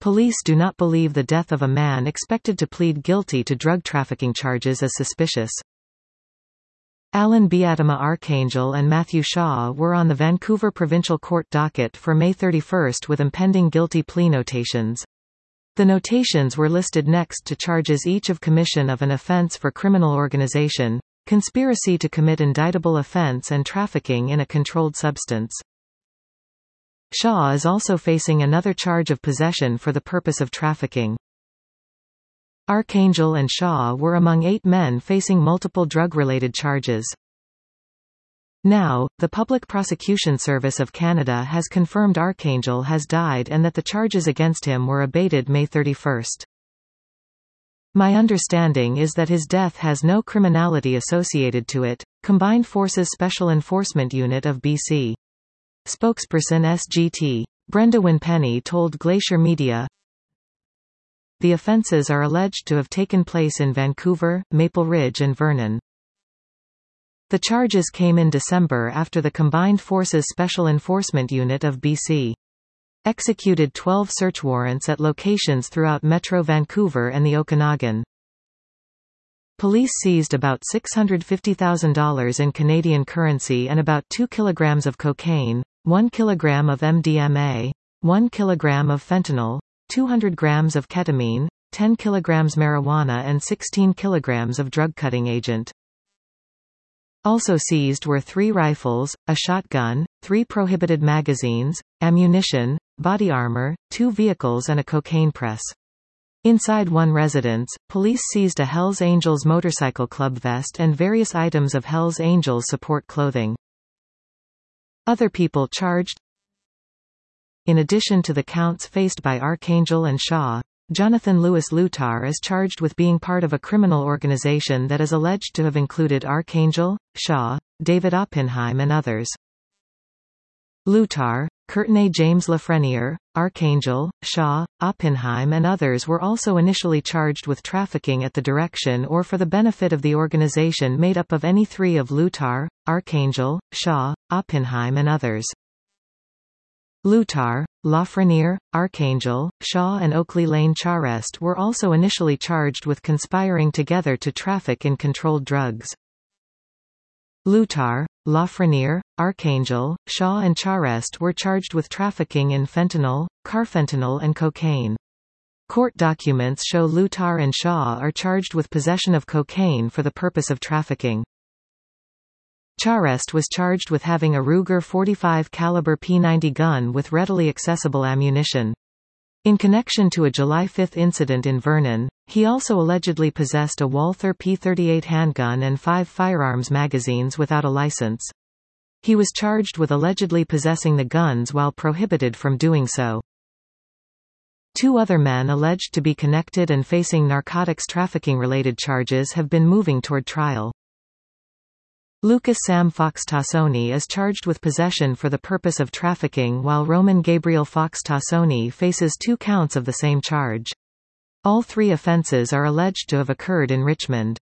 Police do not believe the death of a man expected to plead guilty to drug trafficking charges as suspicious. Alan Biatama Archangel and Matthew Shaw were on the Vancouver Provincial Court docket for May 31 with impending guilty plea notations. The notations were listed next to charges each of commission of an offence for criminal organisation, conspiracy to commit indictable offence and trafficking in a controlled substance. Shaw is also facing another charge of possession for the purpose of trafficking. Archangel and Shaw were among 8 men facing multiple drug-related charges. Now, the Public Prosecution Service of Canada has confirmed Archangel has died and that the charges against him were abated May 31. My understanding is that his death has no criminality associated to it. Combined Forces Special Enforcement Unit of BC. Spokesperson SGT. Brenda Winpenny told Glacier Media, the offences are alleged to have taken place in Vancouver, Maple Ridge and Vernon. The charges came in December after the Combined Forces Special Enforcement Unit of BC executed 12 search warrants at locations throughout Metro Vancouver and the Okanagan. Police seized about $650,000 in Canadian currency and about 2 kilograms of cocaine, 1 kilogram of MDMA, 1 kilogram of fentanyl, 200 grams of ketamine, 10 kilograms marijuana and 16 kilograms of drug-cutting agent. Also seized were 3 rifles, a shotgun, 3 prohibited magazines, ammunition, body armor, 2 vehicles and a cocaine press. Inside one residence, police seized a Hells Angels motorcycle club vest and various items of Hells Angels support clothing. Other people charged. In addition to the counts faced by Archangel and Shaw, Jonathan Louis Lutar is charged with being part of a criminal organization that is alleged to have included Archangel, Shaw, David Oppenheim and others. Lutar, Courtney James Lafreniere, Archangel, Shaw, Oppenheim and others were also initially charged with trafficking at the direction or for the benefit of the organization made up of any 3 of Lutar, Archangel, Shaw, Oppenheim and others. Lutar, Lafreniere, Archangel, Shaw and Oakley Lane Charest were also initially charged with conspiring together to traffic in controlled drugs. Lutar, Lafreniere, Archangel, Shaw and Charest were charged with trafficking in fentanyl, carfentanil and cocaine. Court documents show Lutar and Shaw are charged with possession of cocaine for the purpose of trafficking. Charest was charged with having a Ruger 45 caliber P90 gun with readily accessible ammunition. In connection to a July 5 incident in Vernon, he also allegedly possessed a Walther P38 handgun and 5 firearms magazines without a license. He was charged with allegedly possessing the guns while prohibited from doing so. 2 other men alleged to be connected and facing narcotics trafficking-related charges have been moving toward trial. Lucas Sam Fox Tassoni is charged with possession for the purpose of trafficking while Roman Gabriel Fox Tassoni faces 2 counts of the same charge. All 3 offences are alleged to have occurred in Richmond.